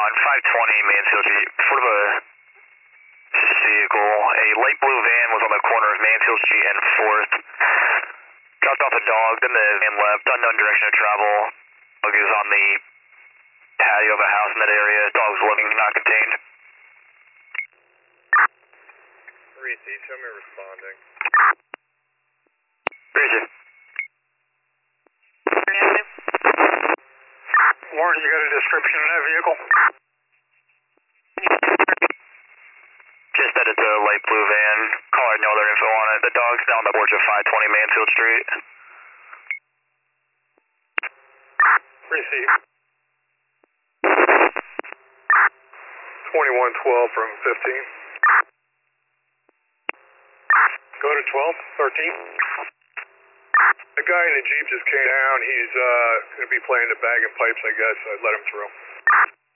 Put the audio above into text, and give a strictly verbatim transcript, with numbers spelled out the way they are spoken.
on five twenty Mansfield Street, sort of a vehicle. A light blue van was on the corner of Mansfield Street and fourth. Dropped off a dog, then the van left, unknown direction of travel. Dog is on the patio of a house in that area. Dog's living, not contained. Reese, show me responding. Reese. Warren, you got a description of that vehicle? Just that it's a light blue van. Caller had no other info on it. The dog's down the porch of five twenty Mansfield Street. Receive. twenty-one twelve from fifteen. Go to twelve, thirteen. The guy in the Jeep just came down. He's uh, going to be playing the bag and pipes, I guess. I'd let him through.